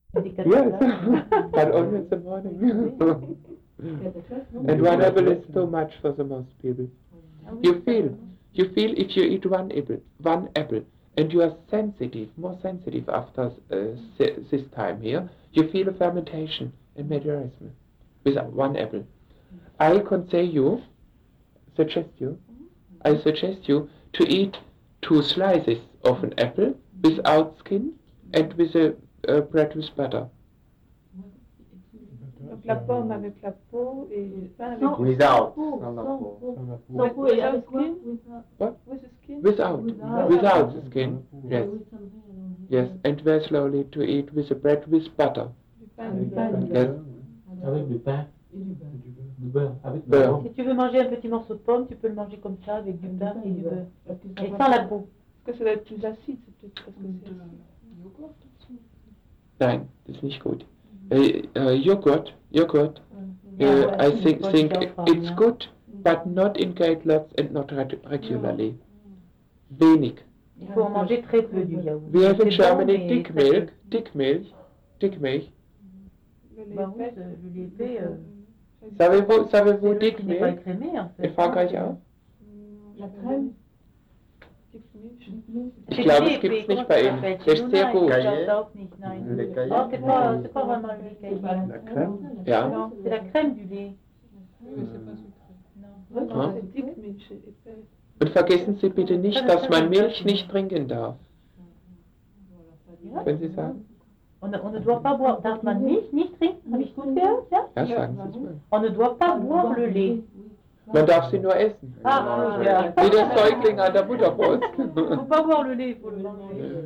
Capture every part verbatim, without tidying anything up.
Yes, but only in the morning. And one apple is too much for the most people. You feel, you feel if you eat one apple, one apple, and you are sensitive, more sensitive after uh, this time here, you feel a fermentation and metabolism with one apple. I conseil you, suggest you, I suggest you to eat two slices of an apple without skin and with a uh, bread with butter. Donc la pomme avec la peau et le pain avec Without. Without. With, Without skin? What? With the skin? Without, Without. without the skin, yes. Yes, and very slowly to eat with a bread with butter. Du pain avec beurre. Yes. Avec du pain et du beurre. Du beurre. Avec du Beurre. beurre. Si tu veux manger un petit morceau de pomme, tu peux le manger comme ça, avec du pain et du beurre. Et sans la peau. Parce que ça doit être plus acide, c'est peut-être parce que c'est acide. Nein, das ist nicht gut. Uh, uh, yogurt, yogurt, uh, I think, think it's good, but not in great lots and not reg- regularly. Wenig. Il faut en manger très peu du yaourt. We have in C'est bon, Germany mais dick très milk, peu. dick milk, dick milk. Le lait Bah oui, épais. le lait épais, euh, Savez-vous, savez-vous c'est le dick qui n'est pas milk? écrémé en fait. In Frankreich auch? La crème. Dick milk. Ich glaube, es gibt es nicht bei Ihnen. Das ist sehr gut. Les Oh, cailloux. c'est pas, c'est pas vraiment le lait caillé. La crème. Ja. Non, c'est la crème du lait. Oui, c'est pas sucré. Non. Non, c'est dick milk, c'est épais. Und vergessen Sie bitte nicht, dass man Milch nicht trinken darf. Können Sie sagen? On ne, on ne doit pas boire, darf man Milch nicht trinken? Habe ich gut gehört, ja? Ja, sagen Sie es mal. On ne doit pas boire le lait. Man darf sie nur essen. Ah, ja. Wie der Säugling an der Mutterbrust. Il ne faut pas boire le lait, il faut le manger.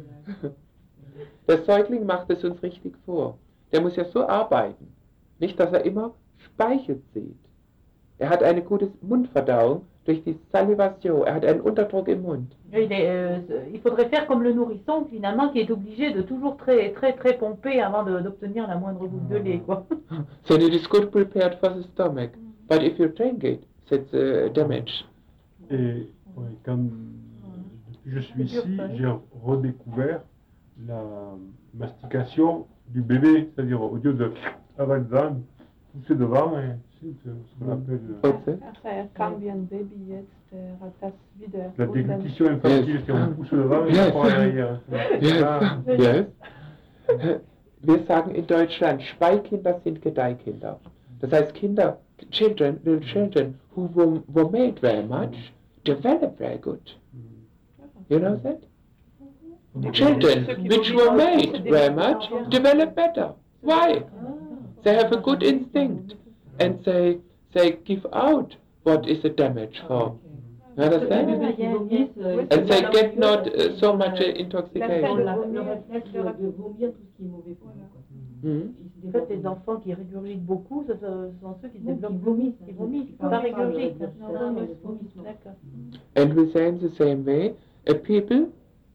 Der Säugling macht es uns richtig vor. Der muss ja so arbeiten. Nicht, dass er immer Speichel zieht. Er hat eine gute Mundverdauung durch die Salivation. Er hat einen Unterdruck im Mund. Il, est, euh, il faudrait faire comme le nourrisson, finalement, qui est obligé de toujours très, très, très pomper avant de, d'obtenir la moindre goutte de lait, quoi. So it is good prepared for the stomach. But if you drink it, it's uh, damage. Et ouais, comme depuis que je suis ici, j'ai redécouvert la mastication du bébé, c'est-à-dire au lieu de avalzan, pousser devant, et c'est ce qu'on appelle What's it? Ach, er kam wie ein Baby jetzt, er hat das wieder. la gut dann- déglutition infantile, c'est on pousse devant et Yes. on prend derrière. Yes, yes. Wir sagen in Deutschland, Speikinder sind Gedeihkinder. Das heißt, Kinder, children, little children who were, were made very much, develop very good. You know that? Children which were made very much, develop better. Why? They have a good instinct and they, they give out what is the damage for. You understand? And they get not uh, so much uh, intoxication. Le réflexe de vomir tout ce qui est mauvais pour nous. Mhm. En fait, les enfants qui régurgitent beaucoup, ce sont ce sont ceux qui se développent vomissent, qui vomissent, pas régurgitent. D'accord. And we say in the same way, uh, people,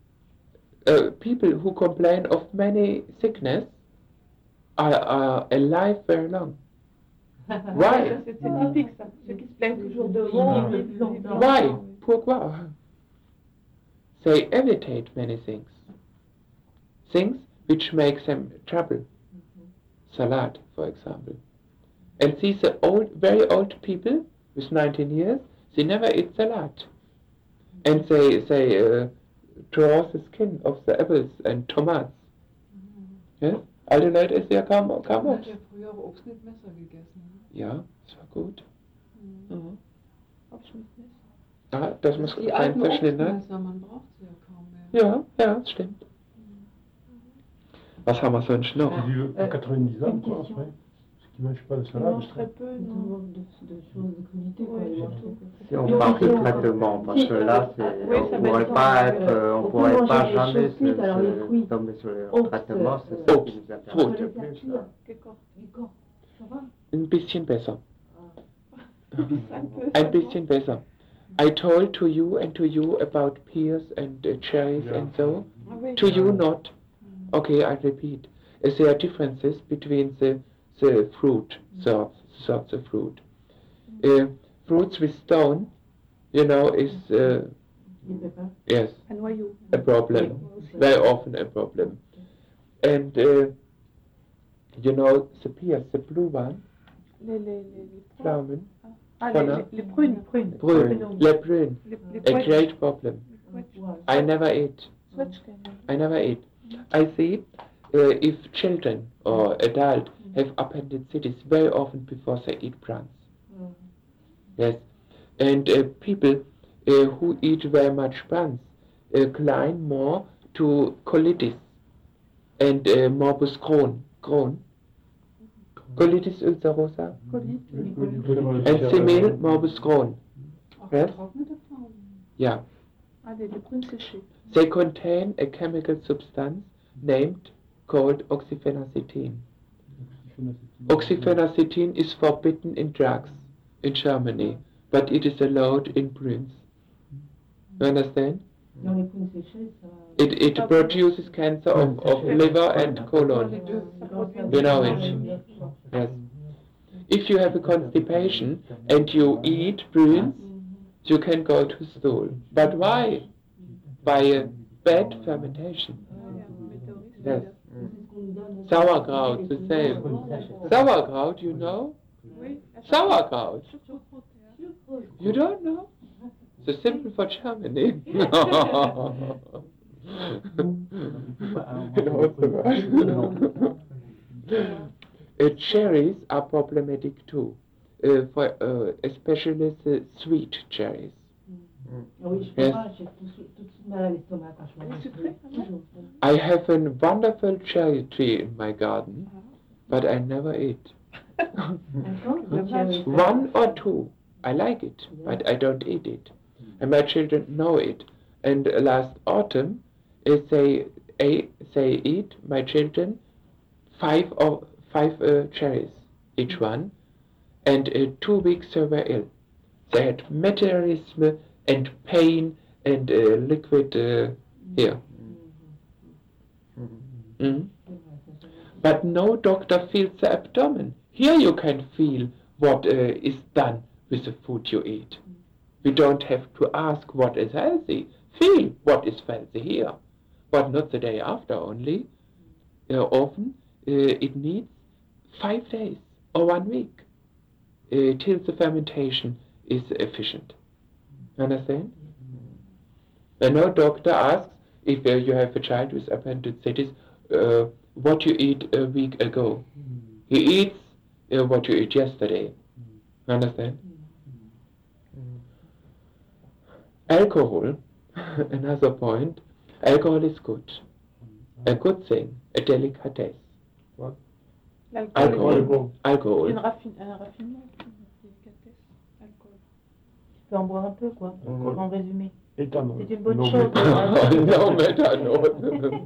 uh, people who complain of many sickness are, are alive very long. Why? C'est c'est typique ça. Ceux qui se plaignent toujours de vomir. Why? Pourquoi? They evitate many things. Things which make them trouble. Salad, for example. And these are old, very old people with nineteen years, they never eat salad. And they, they uh, draw the skin of the apples and tomatoes. Yes? Alte Leute essen ja kaum, kaum Man Obst. hat ja früher Obst mit Messer gegessen. Ja, das war gut. Mhm. Abschnittnis. Ah, das muss Die kein alten Verschnitt, ne? Obstmesser, man braucht sie ja kaum mehr. Ja, ja, das stimmt. Was haben wir sonst noch? J'ai dit à quatre-vingt-dix ans, quoi, après, ceux qui ne mangent pas de Ils salade. mangent très peu, non? Si on parle de traitement, parce que là, c'est, Oui, on ça ne pourrait va pas être- être, euh, on on pourrait peut pas manger des jamais choses se, cuites, alors les se fruits. tomber sur le Obst, traitement, c'est euh, ça qui nous intéresse fruit. le plus. là. D'accord. Ein bisschen besser. Un peu. Ein bisschen besser. I told to you and to you about pears and uh, cherries Yeah. and so. Ah oui. To you not. Okay, I repeat. Uh, There are differences between the, the fruit, sorts, sorts of fruit. Uh, fruits with stone, you know, is, uh, yes, Un noyau. a problem. Very often a problem. And uh, You know the pears, the blue one, Les, les, les, les pois. Pflaumen, Ah, les, Voilà. les, les prunes. Prune. Brune, les brunes, Les, les a pois. great problem. Les pois. I never ate. Swatchka. I never ate. I see uh, if children or adults have appendicitis very often before they eat prawns. Yes, and uh, people uh, who eat very much prawns uh, climb more to colitis and uh, morbus Crohn. Crohn. Colitis ulcerosa and simil morbus Crohn. Yes? Getrocknete Pflaumen. Yeah. Ah, les, les prunes séchées. They contain a chemical substance named called oxyphenazine. Oxyphenazine is forbidden in drugs in Germany, but it is allowed in prunes. You understand? Dans les prunes séchées, ça... It, it produces cancer of, of liver and colon. You know it. Yes. If you have a constipation and you eat prunes, you can go to stool. But why? By a bad fermentation. Yes. Sauerkraut, the same. Sauerkraut, you know? Sauerkraut. You don't know? The simple for Germany. uh, cherries are problematic too, uh, for uh, especially the sweet cherries. Oui, je Yes. comprends, j'ai tout, tout de suite mal à l'estomac quand je mange. Toujours. I have a wonderful cherry tree in my garden, but I never eat. One or two. I like it, but I don't eat it. And my children know it. And uh, last autumn, uh, they, uh, they eat, my children, five or five uh, cherries, each one. And uh, two weeks they were ill. They had meteorism and pain and uh, liquid uh, here. Mm. But no doctor feels the abdomen. Here you can feel what uh, is done with the food you eat. We don't have to ask what is healthy. Feel what is healthy here. But not the day after only. Uh, often uh, it needs five days or one week uh, till the fermentation is efficient. Understand? And no doctor asks if uh, you have a child with appendicitis uh, what you eat a week ago. He eats uh, what you ate yesterday. Understand? Alcohol, another point, alcohol is good. A good thing, a delicatesse. L'alcool. Alcohol. Alcohol. Une raffine, un raffinement. Une délicatesse. Alcool. Tu peux en boire un peu, quoi, en résumé. Éthanol. C'est une bonne No chose. No Methanol.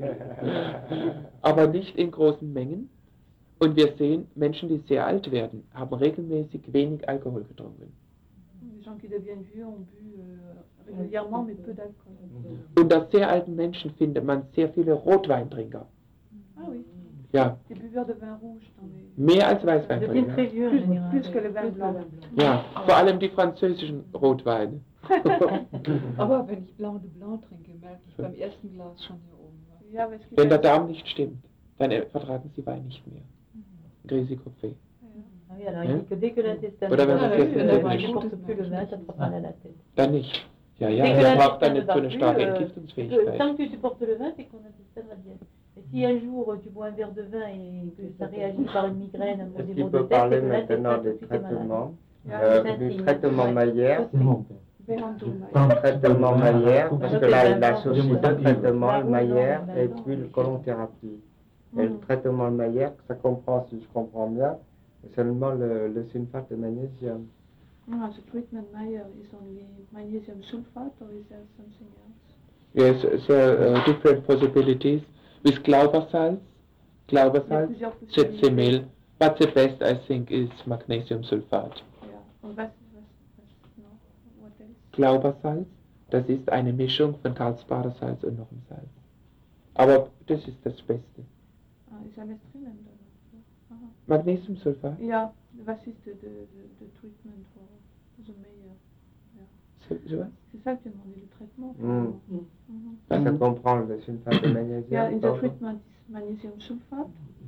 Aber nicht in großen Mengen. Und wir sehen, Menschen, die sehr alt werden, haben regelmäßig wenig Alkohol getrunken. Les gens qui deviennent vieux ont bu euh, régulièrement, mais peu d'alcool. Unter sehr alten Menschen findet man sehr viele Rotweintrinker. Ah oui. Ja, Des buveurs de vin rouge dans les... mehr als Ça devient très Weißweintrinker. vieux, en Plus, général. plus que le vin blanc. Ja, vor allem die französischen Rotweine. Aber wenn ich Blanc de Blanc trinke, merke ich beim ersten Glas schon hier oben. was. Ja, parce que Wenn der Darm nicht stimmt, dann vertragen sie Wein nicht mehr. Risikofrei. Ah oui, alors il dit que dès que l'intestin Oder wenn ne man supporte das plus, jetzt euh, nicht- ne supporte plus le vin, ça te prend mal à la tête. Dann nicht. Ja, ja, Dès que er braucht dann l'intestin nicht ne so va eine plus, starke euh, que- Entgiftungsfähigkeit. tant que tu supportes le vin, c'est que ton intestin va bien. Et si un jour tu bois un verre de vin et que ça réagit par une migraine, un Est-ce des qu'il maux de peut tête, parler c'est que l'intestin maintenant tout des de suite est malade. traitements, Ja, euh, c'est un du signe. traitement Ouais. Maillère, C'est bon. Bérantou, du traitement Maillère, parce que là, il associe Excusez-moi, deux traitements, bah, le oui, Maillère non, et bah, puis non. le colonthérapie. Et le Mhm. traitement Maillère, ça comprend, si je comprends bien, seulement le, le sulfate de magnésium. Ah, the treatment Meyer is only magnesium sulfate or is there something else? Yes, there are different possibilities with Glauber salts, Glauber Il y a salts, plusieurs possibilités. Zitsimil, but the best I think is magnesium sulfate. Ja. Und was, was, was noch? What else? Glaubersalz, das ist eine Mischung von Karlsbader Salz und noch einem Salz. Aber das ist das Beste. Ah, is that treatment? Aha. Magnesiumsulfat, Ja, was ist the, the, the, the treatment for the Meyer? so, sowas? C'est ça que tu as demandé, le traitement. Mm. Mhm. Ça, ça comprend le sulfate de Ja, magnésium. in the pardon. treatment is magnesium sulfate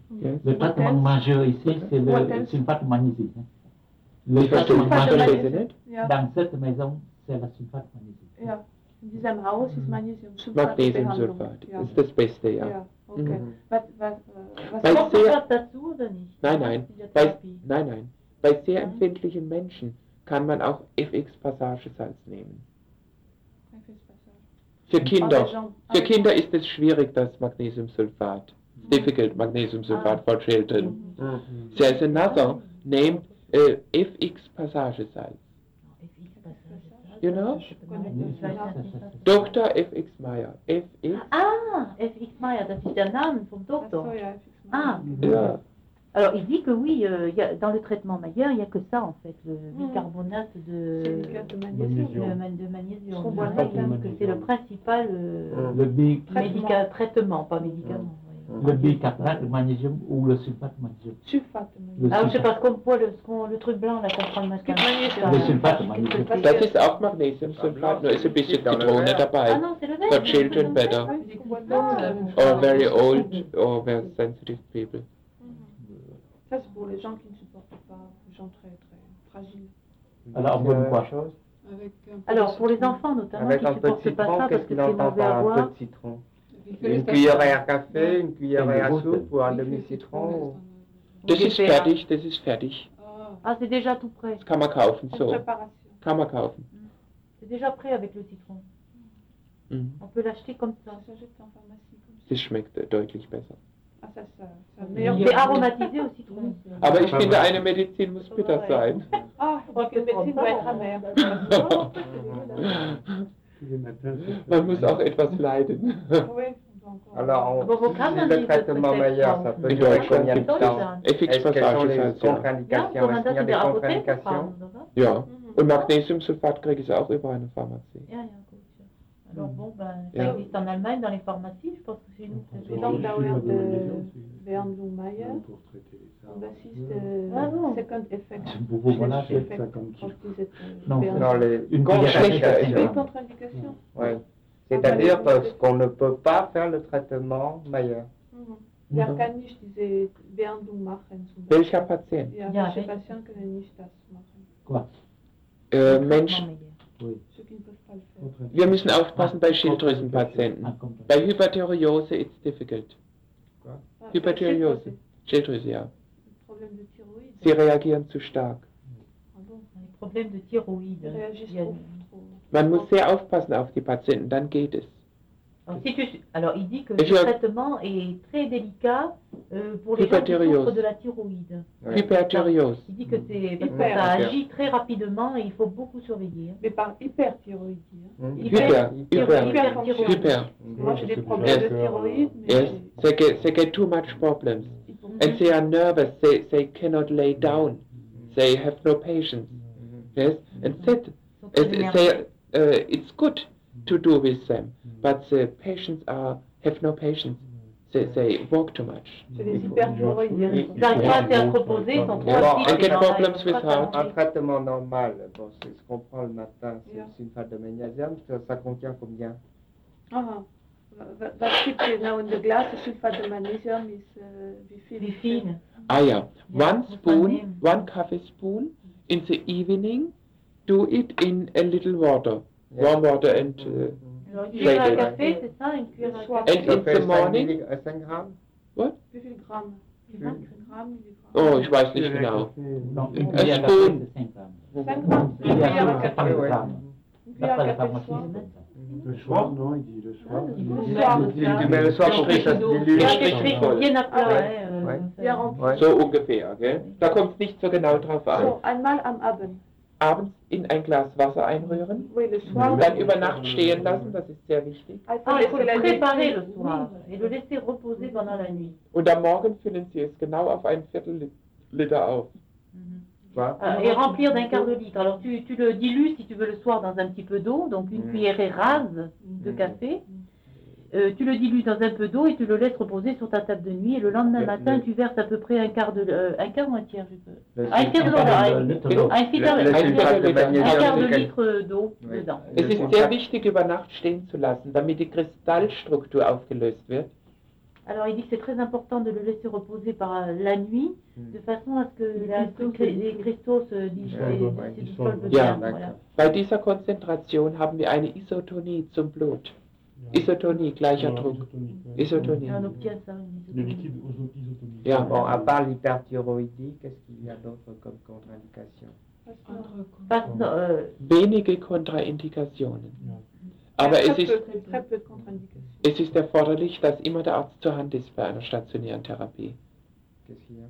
Yes. Le traitement majeur ici, c'est le Wattens. sulfate de magnésie. hein. Le Ich verstehe traitement ich majeur verstehe Sie nicht. Ja, dans cette maison, c'est la sulfate de magnésie. ja. In diesem Haus ist Magnesiumsulfat. Magnesiumsulfat Ja. ist das Beste, ja. Ja, okay. Mhm. Was, was, äh, was Bei Braucht man sehr- das dazu oder nicht? Nein, nein. In der Bei, Therapie. nein, nein. Bei sehr Mhm. empfindlichen Menschen kann man auch F X-Passagesalz nehmen. Für Kinder. Für Kinder ist es schwierig, das Magnesiumsulfat. It's difficult, Magnesiumsulfat for children. Mhm. There's another named uh, F X-Passagesalz. You know? Doktor F X Meyer. F X. Ah, F X Meyer, das ist der Name vom Doktor. Ah, Ja. alors il dit que oui, euh, il y a, dans le traitement Mayer, il n'y a que ça en fait, le bicarbonate de, Silicate de magnésium. le man- de magnésium. Trop Il bon. dit que c'est le principal euh, Le, bi, médica- traitement, pas médicament. oui. le bicarbonate de magnésium ou le sulfate de magnésium. Sulfate. Le Ah, je sais sulfate. pas ce qu'on voit, le, ce qu'on- le truc blanc là qu'on prend le matin. Le sulfate de magnésium. Das ist auch Magnesiumsulfat, nur ist ein bisschen Zitrone Ah dabei. non, c'est le For vert. children better. Ah. Or very old or very sensitive people. Ça, c'est pour les gens qui ne supportent pas, les gens très, très fragiles. Alors, on boit Euh, quoi chose Avec un peu Alors de pour les citron. enfants notamment Avec qui un ne peu de supportent pas citron, ça parce qu'est-ce que qu'il c'est entend mauvais à par un peu boire. de citron? Wie viel Une ist das cuillère dann? à café, une cuillère à Une soupe ou un Wie viel demi-citron? Zitrone ist Das Wie ist viel? fertig, das ist fertig. dann? Ah, Ah, c'est déjà tout prêt. Das kann man kaufen, En so. préparation. Kann man kaufen. C'est déjà prêt avec le citron. Mhm. On peut l'acheter comme ça. Ça s'achète en pharmacie comme ça. Das schmeckt äh, deutlich besser. Ah, ça, ça, ça meilleur. C'est aromatisé au citron. Aber ich finde, eine Medizin muss bitter sein. Ah, je crois que le médecine doit être amère. Man muss auch etwas leiden. Oui, donc, on- Alors, on, Bon, vos si crânes, le ils traitement peuvent meilleur, être ça peut In durer Deutschland combien de gibt temps? es F Est-ce quelles sont les X-Passagesalz, ja. Ja, contre-indications? kann man Est-ce das qu'il y a in des der Apotheke contre-indications? bekommen, oder? Ja. Mhm. Und Magnesiumsulfat kriege ich auch über eine Pharmazie. Ja, ja, gut. Alors bon, ben, ça Ja. existe en Allemagne dans les pharmacies, je pense que chez nous. c'est Les déjà- Landauer de Bernd Meyer, on assiste Ah bon. uh, second effect. Vous voilà, First effect ça comme of this, uh, Non, Bernd. Dans les Une cuillère à Schlechter café. Effekt. Oui, contre-indication. Ouais. C'est-à-dire parce qu'on ne peut pas faire le traitement meilleur. Mhm. Ja, kann nicht diese Behandlung machen. Zum Welcher Patient? Ja, Ja, manche welche? Patienten können nicht das machen. Quoi? Äh, le Mensch, traitement Mayer. Ceux qui ne peuvent pas le faire. wir müssen aufpassen bei Schilddrüsenpatienten. Ah, comme ça. Bei Hyperthyreose it's difficult. Ah, Hyperthyreose. c'est Schilddrüse, ja. Problème de thyroïde. Sie reagieren zu stark. Ah bon. Les problèmes de thyroïde. Ils réagissent Il y a- trop, trop. Man muss sehr aufpassen auf die Patienten, dann geht es. Alors, si tu- alors, il dit que Et le je- traitement est très délicat euh, pour les gens qui Hyperthyréose. souffrent de la thyroïde. Ouais. Hyperthyreose. Il dit que c'est parce que Hyper. ça agit très rapidement et il faut beaucoup surveiller. hein. Mais par hyperthyroïdie. Hein. Hum. Hyper, hyper, Hyperthyroïde. hyper. Moi, j'ai des problèmes Yes. de thyroïde, mais Yes, they get, they get too much problems. ils sont- And they are nervous, they, they cannot lay down. They have no patience. Yes, and that, Ils sont très is, énervés. they, uh, it's good to do with them, but the patients are, have no patience. They, they walk too much. c'est des hyperthyroïdes. Ils n'arrivent pas à se reposer, ils sont trop Yeah. actifs, And get ils sont- problems ils sont with pas heart. Un calmés. traitement normal, bon, c'est ce qu'on prend le matin, c'est Yeah. le sulfate de magnésium, ça, ça contient combien? Aha. Wa- Was gibt es genau in der Glas? Das Sulfat de Magnesium ist äh, wie viel? Wie viel? Ah ja, Ja, one muss man spoon, nehmen. one coffee spoon in the evening, do it in a little water, warm water and uh, Alors, une cuillère à Shake it. café, c'est ça, une cuillère à Soir. café. And Ça in fait the cinq morning? milli- euh, cinq grammes? Wie viel Gramm? Vingt. Gramm, Milligramm? oh, ich weiß nicht genau. Non, une Un cuillère à spoon. café, c'est cinq grammes. cinq Gramm? Une Cuillère cuillère à à café. café, Oui, oui. grammes. Une cuillère D'après à la café pharmacie, soir. c'est ça. Le soir, non, il dit le soir. Ah, Le le soir. Tu, tu mets le soir pour que ça se dilue. Ja, Strich das kriegt voll. bien à plat. Ah ouais. hein, euh, Ouais. ça- Bien rempli. Ouais. So ungefähr, gell? Da kommt es nicht so genau drauf an. So, einmal am Abend. Abends in ein Glas Wasser einrühren, Oui, le soir. dann über Nacht stehen lassen, das ist sehr wichtig. Ah, il faut Ah, il faut laisser le la nuit. préparer le soir et le laisser reposer pendant la nuit. Und am Morgen füllen Sie es genau auf ein Viertel Lit- Liter auf. Quoi? Euh, et remplir d'un quart de litre. Alors tu, tu le dilues si tu veux le soir dans un petit peu d'eau, donc une Mm. cuillerée rase de Mm. café. Euh, tu le dilues dans un peu d'eau et tu le laisses reposer sur ta table de nuit. Et le lendemain Le- matin, le- tu verses à peu près un quart de euh, un quart ou un tiers, je peux. Le Un tiers d'eau, sulfate- un- Le litre d'eau. un Le- tiers- le un sulfate de tiers- un magnésium, quart de c'est quel- litre d'eau Oui. dedans. Es Le ist sulfate- sehr wichtig, über Nacht stehen zu lassen, damit die Kristallstruktur aufgelöst wird. Alors il dit que c'est très important de le laisser reposer par la nuit, Mm. de façon à ce que la- les cristaux se dis- Ja, se- ouais, se dissolvent. dissolvent Ja, bien. Voilà. Bei dieser Konzentration haben wir eine Isotonie zum Blut. Isotonie, gleicher Ja, Druck. isotonique, ouais. Isotonie. Et on obtient ça. Le liquide oso- isotonique. Ja. Bon, à part l'hyperthyroïdie, qu'est-ce qu'il y a d'autre comme contre-indication? Pas- non, euh, Wenige Kontraindikationen. Ja. Aber très es ist, peu, très peu de contre-indications. es ist erforderlich, dass immer der Arzt zur Hand ist bei einer stationären Therapie. Qu'est-ce qu'il y a?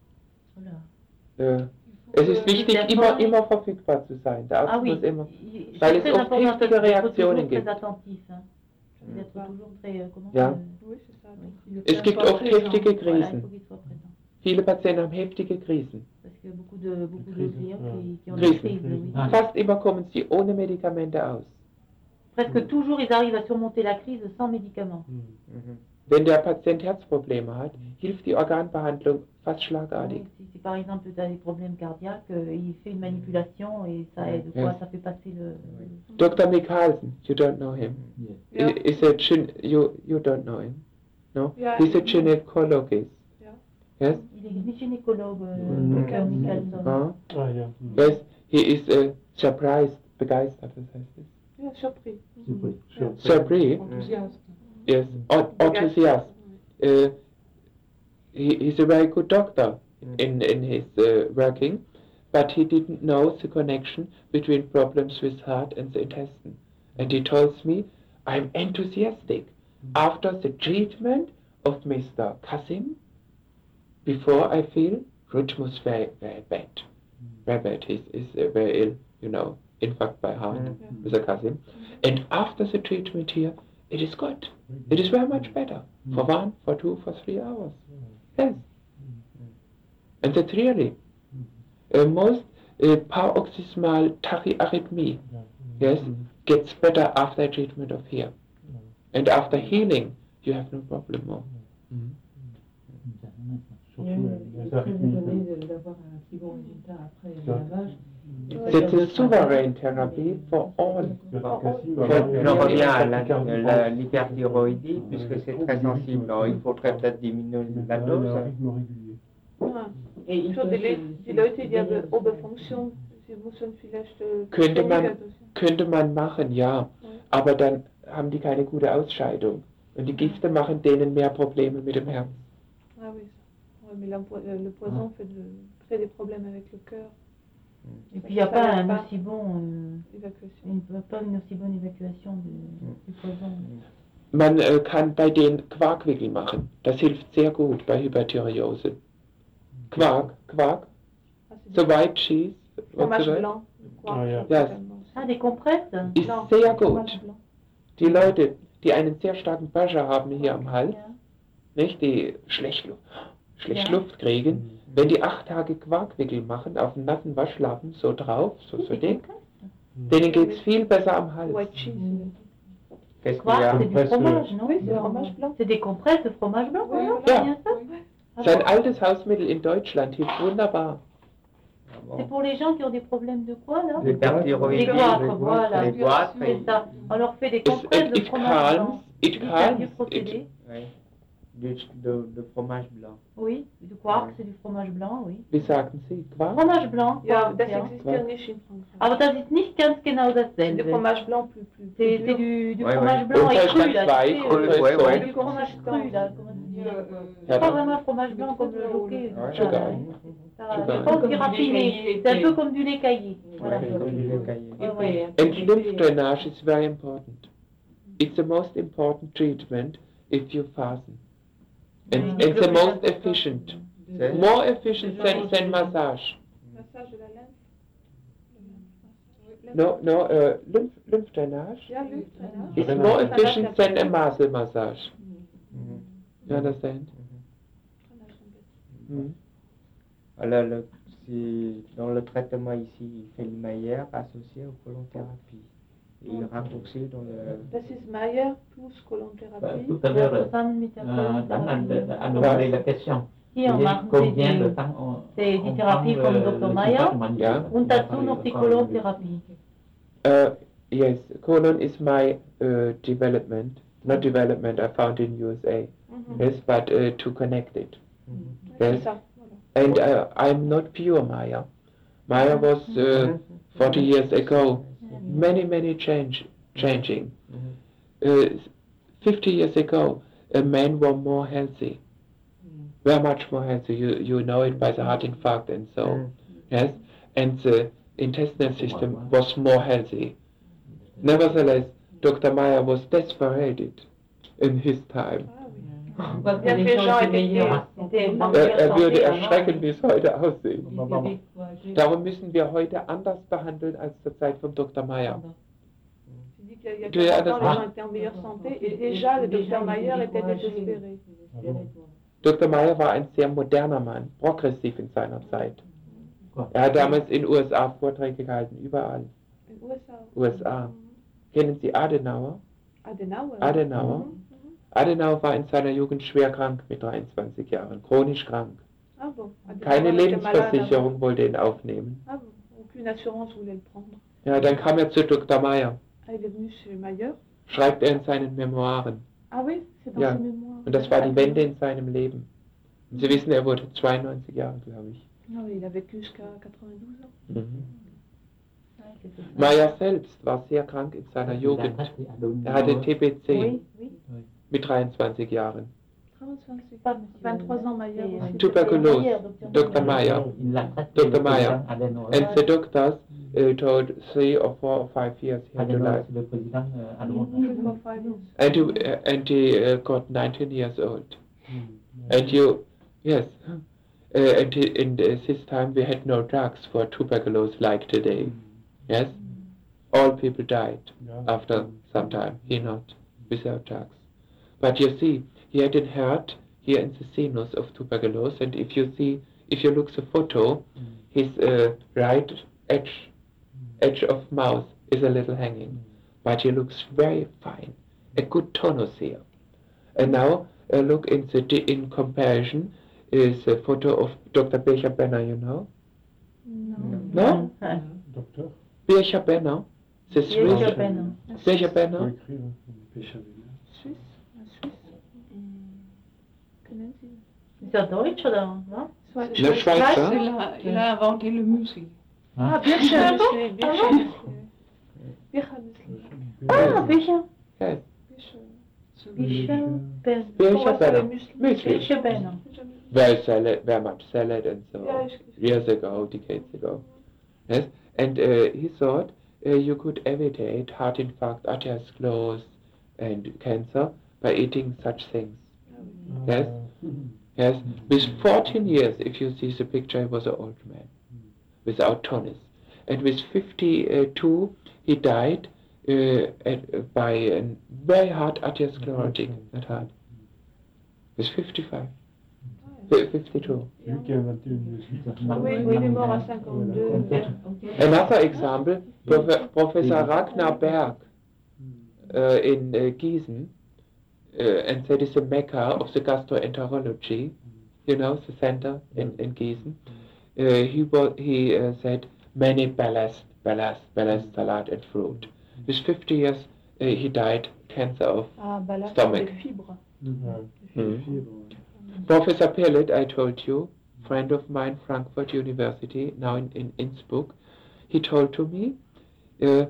voilà. Äh, es ist wichtig, Der immer, Freund- immer verfügbar zu sein. Der Arzt Ah oui, muss immer. il- Weil c'est es très oft important heftige d'être Reaktionen toujours gibt. très attentif. Hein. D'être Ja. toujours très, euh, comment Ja. euh, Oui, c'est ça. oui. Es gibt oft heftige Voilà, il Krisen. faut qu'il soit présent. Viele Patienten haben heftige Krisen. Parce qu'il y a beaucoup de, beaucoup de Krisen, clients ja. qui, qui ont Krisen. des crises. Oui. Ah. Fast immer kommen sie ohne Medikamente aus. Presque toujours, ils arrivent à surmonter la crise sans médicaments. Mhm. Mhm. Wenn der Patient Herzprobleme hat, hilft die Organbehandlung fast schlagartig. Oui, si, si par exemple tu as des problèmes cardiaques, euh, il fait une manipulation et ça aide, quoi, Ja. ça fait passer le... Doctor Mikhalsen, you don't know him. Yeah. I- Is a gyn- you you don't know him, no? Yeah, He's a I- gynecologist. Yeah. Yes. Il est ni gynécologue, euh, Mhm. docteur Michelson. Ah, Ah, ja. Mhm. yes. He is uh, surprised, begeistert. Was heißt das? Ja, surpris. Surpris. Ja. Surprised. Enthousiaste. Yes. Or, enthusiast. Uh, he, he's a very good doctor in in his uh, working, but he didn't know the connection between problems with heart and the intestine. And he tells me, I'm enthusiastic after the treatment of Mister Kasim. Before I feel rhythmus very very bad, very bad. He's is uh, very ill, you know, infarct by heart, Mhm. Mister Kasim. And after the treatment here, it is good. It is very much better for one, for two, for three hours. Yes. And that's really uh, most uh, paroxysmal tachyarrhythmie, Ja. yes, Mhm. gets better after treatment of here. And after healing, you have no problem more. Surtout euh, les arythmies. d'avoir un si bon résultat après Ça. lavage. That's a sovereign therapy for all. Parce que si, bah, Ouais. On bah, en revient à la la- tachycardie. la- l'hyperthyroïdie, puisque c'est très sensible. Alors, il faudrait peut-être diminuer la Un dose. rythme régulier. Ja. Et il Für faut die, se- Le die Leute, die haben Oberfunktion, sie müssen vielleicht äh, Könnte man, weniger dosieren. könnte man machen, ja. Aber dann haben die keine gute Ausscheidung. Und die Gifte machen denen mehr Probleme mit dem Herz. Ah oui, ça. Ouais, mais l'empo- euh, le poison fait de, crée des problèmes avec le cœur, Et puis il n'y a Ça pas va un pas. aussi bon, euh, l'évacuation. une, pas une aussi bonne évacuation de, du poison. Man äh, kann bei denen Quarkwickel machen. Das hilft sehr gut bei Hyperthyreose. Quark, Quark, Ah, c'est so du white cheese, fromage what's blanc. Quoi, Ah, ja. Ja. également. Ah, des compresses? ist Non, sehr fromage gut. blanc. Die Leute, die einen sehr starken Pressure haben hier am Hals, Ja. nicht, die schlecht, Lu- schlecht Ja. Luft kriegen, wenn die acht Tage Quarkwickel machen, auf einen nassen Waschlappen, so drauf, so, so Des dick, compresses. denen geht's viel besser am Hals. White cheese. Qu'est-ce qu'il y Quark, a? c'est du Compresse, fromage, non? Oui, c'est du fromage blanc. C'est des compresses de fromage blanc, Oui, non? voilà. C'est bien ça? Ah Sein bon. altes Hausmittel in Deutschland hilft wunderbar. Ah bon. C'est pour les gens qui ont des problèmes de quoi, là? L'hyperthyroïdie, Des goitres, voilà. les goitres, C'est et- ça. On leur fait des It, compresses it, de it fromage calms, blanc. it C'est un calms, vieux it, procédé. ouais. Du, de, de fromage blanc. Oui, du quark, Ouais. c'est du fromage blanc, oui. wie sagen Sie, Quark? Fromage blanc, Ja, Quark, das ja. existiert nicht in Frankreich. Aber das ist nicht ganz genau C'est du dasselbe. fromage blanc plus, plus, plus C'est c'est dur. du, du Ouais, fromage ouais. blanc Und et das ist cru, ganz là. weich, tu sais, und euh, das ist ouais, so ouais. du fromage cru, là. Comment tu dis? Euh, Ja, Pas da- vraiment un fromage blanc comme le jockey. Ouais, ça, Sugar. hein. Ça, Sugar. C'est pas aussi Comme du rapide, lait mais caillé. c'est un peu comme du lait caillé. Voilà. Ouais, comme du lait caillé. Ouais, ouais. And lymph drainage is very important. It's the most important treatment if you fasten. And, Oui. and the most efficient. C'est- More efficient than, than massage. Massage de la lymphe. No, no, uh, lymph, lymph drainage Ja, Lymph drainage. is Drainage. more efficient than a muscle massage. Mhm. You understand? Mhm. Mm. Alors, le, si, dans le traitement ici, il fait le Maillère associé aux colonthérapie. Et il raccourcit dans le... Das ist Mayer plus Bah, colonthérapie. Tout à l'heure, euh, Femme métabolique, Tan a thérapie. a demandé la question. Si on Et marque combien de des, temps on, des on thérapies prend comme le- docteur le Maya, traitement Ja. und On dazu parle noch die de- Kolonthérapie. Uh, yes, colon is my uh, development. Not development, I found in U S A. yes, but uh, to connect it. Ouais, Yes. c'est ça, voilà. And uh, I'm not pure Maya. Maya was uh, forty years ago, many, many change, changing. Uh, fifty years ago, a man was more healthy, very much more healthy. You, you know it by the heart infarct and so, yes? And the intestinal system was more healthy. Nevertheless, Doctor Maya was desperate in his time. Ah oui. Parce que Bien que les les gens gens étaient étaient meilleurs, étaient en Er, meilleure er würde santé avant. erschrecken, wie es heute aussieht. Ils étaient découragés. Darum müssen wir heute anders behandeln als zur Zeit von Doktor Maya. Tu dis qu'il y a Tu es quarante ans, les à- gens étaient en meilleure santé et déjà le docteur Mayer était désespéré. Doktor Maya war ein sehr moderner Mann, progressiv in seiner Zeit. Er hat damals in den U S A Vorträge gehalten, überall. In U S A. U S A. Kennen Sie Adenauer? Adenauer. Adenauer. Mhm. Adenauer war in seiner Jugend schwer krank mit dreiundzwanzig Jahren, chronisch krank. Ah bon. Adenauer Keine était Lebensversicherung malade. wollte ihn aufnehmen. Ah bon. Aucune assurance voulait le prendre. Ja, dann kam er zu Doktor Maya. Ah, il est venu chez Mayer. Schreibt er in seinen Memoiren. Ah oui, c'est dans Ja. ses mémoires. Und das war die Wende in seinem Leben. Und Sie wissen, er wurde zweiundneunzig Jahre, glaube ich. Ah oui, il a vécu jusqu'à quatre-vingt-douze ans. Mhm. Maya selbst war sehr krank in seiner Jugend. Er hatte T B C Oui, oui. mit dreiundzwanzig Jahren. trente-cinq, vingt-trois ans Mayer aussi. Tuberculose, Doktor Maya. Doktor Maya. And the doctors uh, told three or four or five years he had to live. le président allemand. Three, four, five years. And, you, uh, and he uh, got nineteen years old. And you, yes. Uh, and he, in this time we had no drugs for tuberculosis like today. Yes? All people died after some time. He not, without drugs. But you see, he had a hurt here in the sinus of tuberculosis, and if you see, if you look the photo, his uh, right edge, edge of mouth is a little hanging, but he looks very fine, a good tonus here. And now uh, look in the in comparison is a photo of Doctor Becher Benner, you know? No. No? Docteur, Becher Benner, the Swiss. Becher Benner. Becher faut Benner. écrire hein, Becher Benner. Suisse. Un Suisse. Canadien. Ist er Deutsch oder? Ne? Soit- Le Schweizer. Schweizer. Il a, il a inventé le muesli. Ah, Bircher Ah bon? Müsli, Bircher Ah bon? Müsli. Bircher Müsli. Ah, Becher. Yes. Bircher. Becher Benner. Becher Comment ça, le Benner. muesli? Müsli. Becher Benner. Very salad, very much salad and so Yeah, on. ich- Years ago, decades ago. Yes, and uh, he thought uh, you could evitate heart infarct, atherosclerosis, and cancer by eating such things. Yes, yes. With fourteen years, if you see the picture, he was an old man, without tonus. And with fifty-two, he died uh, at, by a very hard atherosclerotic attack. With fifty-five. fifty-two. C'est lui qui a inventé le muesli. Oui, oui, il est mort à cinquante-deux. Another example, Prof- Professor Ragnar Berg uh, in uh, Gießen, uh, and that is the mecca of the gastroenterology, you know, the center in, in Gießen. Uh, he was, he uh, said many ballast, ballast, ballast salad and fruit. With fifty years, uh, he died cancer of Ah, bah là, Stomach. c'est des fibres. Ouais. Hmm. Fibre, ouais. Professor Pellet, I told you, friend of mine, Frankfurt University, now in, in Innsbruck, he told to me, uh,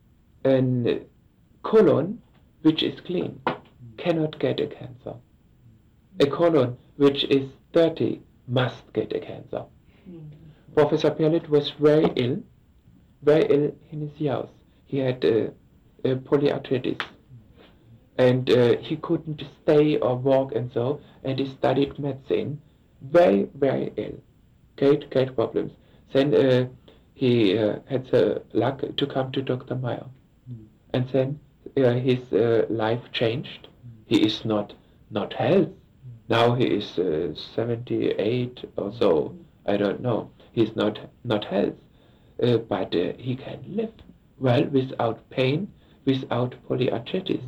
a colon which is clean cannot get a cancer. A colon which is dirty must get a cancer. Professor Pellet was very ill, very ill in his house. He had uh, uh, polyarthritis. And uh, he couldn't stay or walk and so, and he studied medicine, very, very ill, great, great problems. Then uh, he uh, had the luck to come to Doctor Meyer, and then uh, his uh, life changed. He is not not health. Now he is uh, seventy-eight or so. I don't know. He's not not health, uh, but uh, he can live well without pain, without polyarthritis.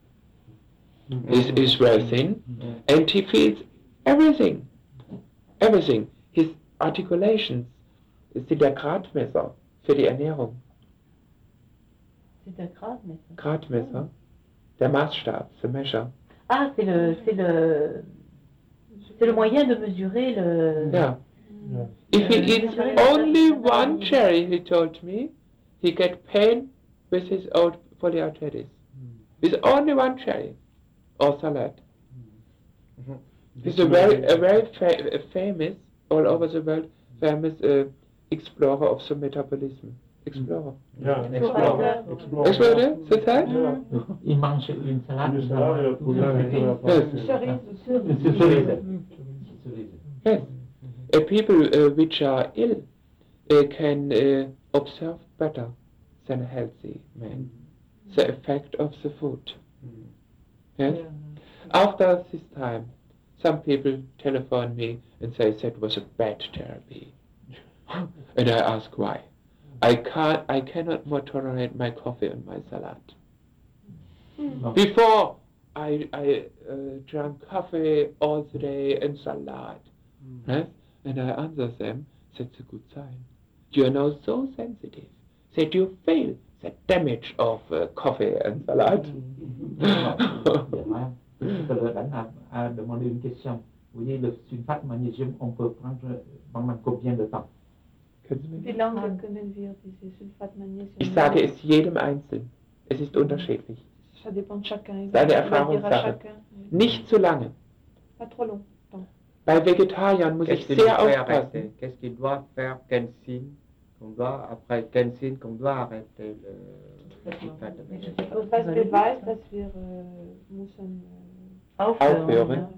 Is is very thin, and he feels everything, everything. His articulations sind der Gradmesser für die Ernährung. C'est un Gradmesser. Gradmesser, der Maßstab, the measure. Ah, c'est le, c'est le, c'est le moyen de mesurer le. Yeah. If he eats only one cherry, he told me, he get pain with his old polyarthritis. With only one cherry or salad. He's a very, a very fa- a famous, all over the world, famous uh, explorer of the metabolism. Explorer. Yeah, explorer. Explorer. Explorer, c'est ça? Il mange une salade. Une salade, et tout ça, Yes. Cerise, C'est cerise. Cerise. Yes. Uh, people uh, which are ill uh, can uh, observe better than a healthy man the effect of the food. Yes. After this time, some people telephone me and say that was a bad therapy, and I ask why. I can't. I cannot more tolerate my coffee and my salad. Before I I uh, drank coffee all the day and salad. Yes? And I answer them, that's a good sign. You are now so sensitive that you feel the damage of uh, coffee and salad. Je peux à demander une question. Vous voyez, le sulfate magnésium, on peut prendre pendant combien de temps? Wie lange können wir diese Sulfatmagnesium? Ich sage es jedem einzeln. Es ist unterschiedlich. Ça dépend de chacun. Seine Erfahrungssache. Nicht zu lange. Pas trop long. Bei Vegetariern muss ich Qu'est-ce qu'il sehr doit aufpassen. arrêter? Qu'est-ce qu'il doit faire? Quel signe qu'on doit, après quel signe qu'on doit arrêter le, le sulfate de magnésium? Was beweist, dass wir äh, müssen äh, Aufhören,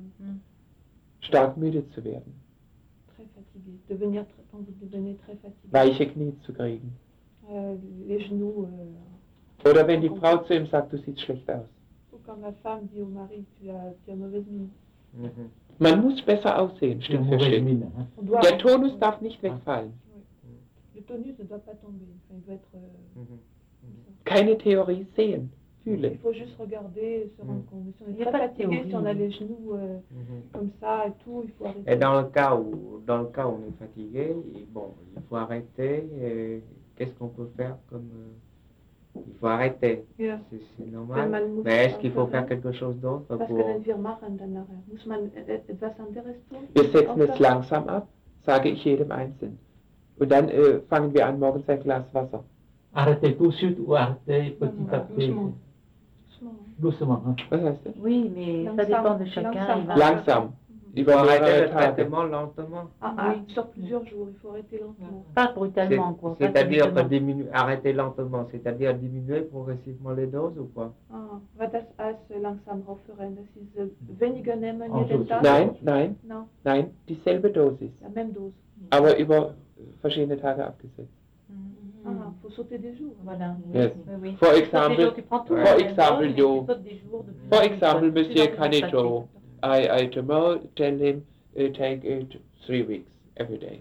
stark müde zu werden, très fatigué, devenir très, quand vous devenez très fatigué. weiche Knie zu kriegen. Euh, les genoux. Euh, Oder wenn die Frau zu ihm sagt, du siehst schlecht aus. ou quand la femme dit au mari, tu as, tu as mauvaise mine. Mhm. Man muss besser aussehen, Stück für Stück. On doit Der Tonus darf nicht wegfallen. Le tonus ne doit pas tomber. Enfin, il doit être. Euh, Mhm. Keine Theorie, sehen, il fühlen. faut juste regarder, se rendre compte. Si on Il est y a très pas de fatigué, théorie. si on a les genoux euh, Mhm. comme ça et tout, il faut arrêter. Et dans le cas où, dans le cas où on est fatigué, et bon, il faut arrêter. et Qu'est-ce qu'on peut faire comme euh, il faut arrêter, Ja. c'est c'est Wenn normal. man muss Mais est-ce qu'il faut faire aufhören. quelque chose d'autre Was pour können wir machen dann nachher? Muss man äh, etwas anderes tun? Wir setzen es Aufhören? langsam ab, sage ich jedem Einzelnen. Und dann äh, fangen wir an, morgens ein Glas Wasser. Arrêtez tout de suite ou arrêtez petit à petit? Doucement. Doucement. Doucement. Hein? Was heißt das? Oui, mais ça Langsam, dépend de chacun. langsam. il va- Langsam. Il faut Über arrêter mehrere le Tage. traitement lentement. Ah, ah, sur plusieurs jours, il faut arrêter lentement. Pas C'est- brutalement, quoi. pas C'est-à-dire subitement. que diminuer, arrêter lentement, c'est-à-dire diminuer progressivement les doses ou quoi? Ah, war das alles langsam aufhören? Das ist äh, weniger nehmen Oh, jeden so- Tag? Nein, nein, Non, nein, dieselbe Dosis. la même dose. Aber über verschiedene Tage abgesetzt. Ah, faut sauter des jours. Voilà. Yes. Oui, oui. For Tu sautes des example, jours, tu prends tout for en même example, temps, mais you- tu sautes des jours de plus For en plus, example, de plus en Monsieur plus Canejo, I, I tomorrow tell him uh, take it three weeks every day.